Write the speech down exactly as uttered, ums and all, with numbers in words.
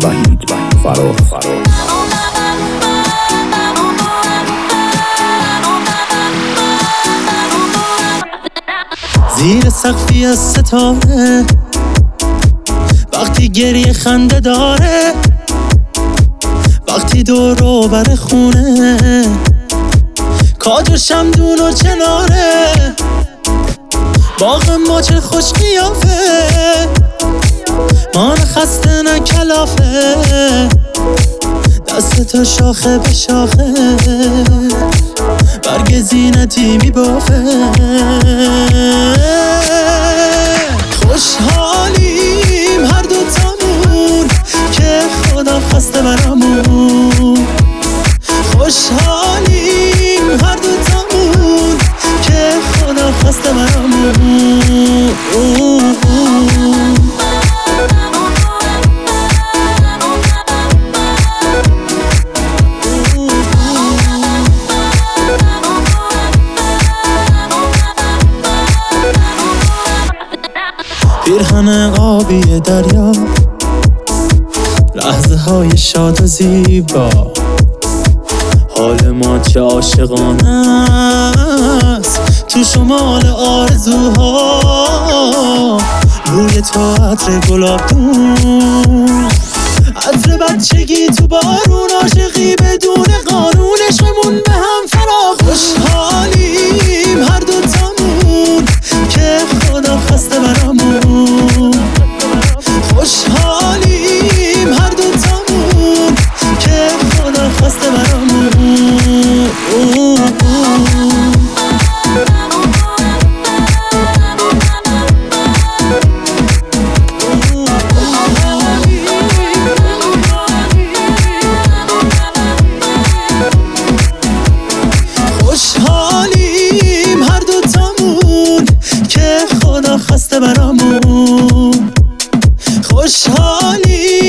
وحید فراز. زیر سقفی از ستاره وقتی گریه خنده داره، وقتی دور و بر خونه کاج و شمدون و چناره، باغ ما چه خوش قیافه، ما نه خسته نه کلافه، دست تا شاخه به شاخه برگ زینتی میبافه. خوشحالیم هر دو تامون که خدا خسته برامون، خوشحالیم هر دو تامون که خدا خسته برامون. پیرهن آبی دریا، لحظه های شاد و زیبا، حال ما چه عاشقانه است تو شمال آرزوها، روی تو عطر گلابدون، عطر بچگی تو بارون، عاشقی بدون قانون، عشقمون به هم فرا. خوشحالیم هر دو تامون که خدا خسته برامون، خوشحالیم هر دو تامون که خدا خسته برامون. خوشحالیم هر دو تامون که خدا خسته برامون، خوشحالیم